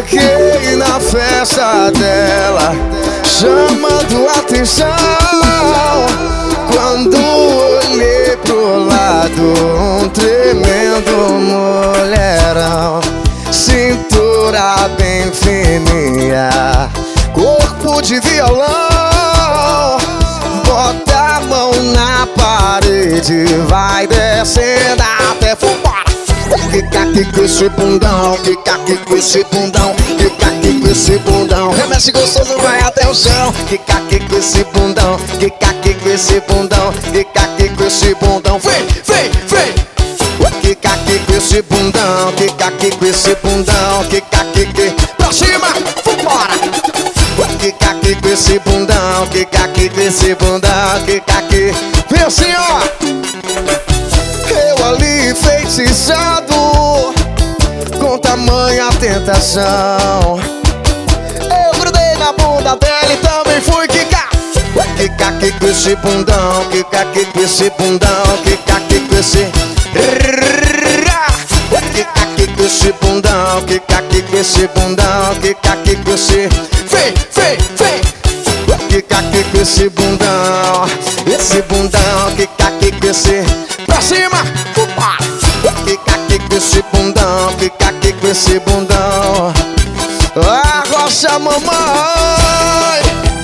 Cheguei na festa dela, chamando atenção. Quando olhei pro lado, um tremendo mulherão. Cintura bem fininha, corpo de violão. Bota a mão na parede, vai descendo até fubara. Fica aqui com esse bundão, fica aqui com esse bundão, fica aqui com esse bundão. Remexe gostoso, vai até o chão. Fica aqui com esse bundão, fica aqui com esse bundão, fica aqui com esse bundão. Vem, vem, vem. Fica aqui com esse bundão, fica aqui com esse bundão, fica aqui, pra cima, vambora. Fica aqui com esse bundão, fica aqui com esse bundão, fica aqui. Vem assim, ó. Eu ali enfeitiçado com tamanha tentação. Eu grudei na bunda dela e também fui quicar. Fica aqui com esse bundão, fica aqui com esse bundão, fica aqui com esse. Fica aqui com esse bundão, fica aqui com esse bundão, fica aqui com esse. Vem, vem, vem. Fica aqui com esse bundão, fica aqui com esse. Pra cima, upa. Fica aqui com esse bundão, fica aqui com esse bundão. Arrocha, mamãe.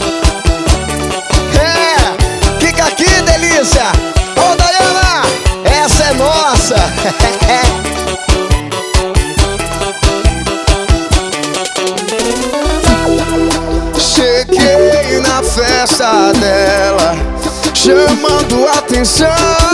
É, fica aqui, delícia. Ô, Dayana, essa é nossa. Cheguei na festa dela, chamando atenção.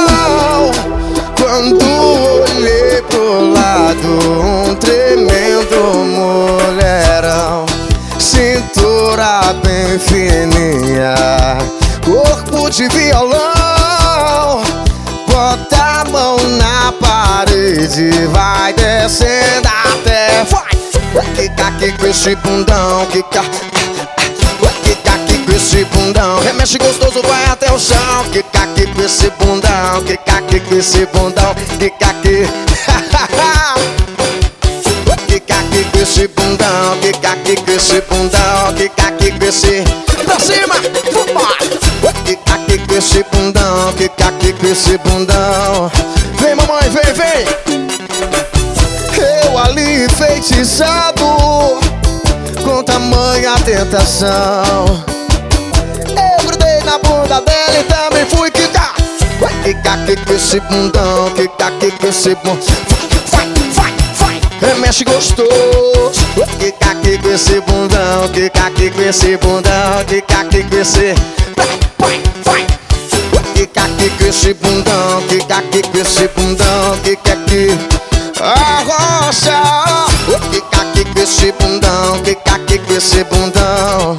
Quando olhei pro lado, um tremendo mulherão. Cintura bem fininha, corpo de violão. Bota a mão na parede, vai descendo até. Fica aqui com esse bundão, fica aqui com esse bundão. Remexe gostoso, vai até o chão. Fica aqui com esse bundão, fica aqui com esse bundão, fica aqui. Fica aqui com esse bundão, fica aqui com esse bundão, fica aqui com esse. Pra cima, vambora. Fica aqui com esse bundão, fica aqui com esse bundão. Vem, mamãe, vem, vem. Eu ali enfeitiçado com tamanha tentação. Eu grudei na bunda dela e também fui quicar. Fica aqui com esse bundão, fica aqui com esse bundão. Vai, vai, vai. Remexe gostoso. Fica aqui com esse bundão, fica aqui com esse bundão, fica aqui com esse. Vai, vai. Fica aqui com esse bundão, fica aqui com esse bundão, fica aqui. Arrocha. Fica aqui com esse bundão, fica aqui com esse bundão.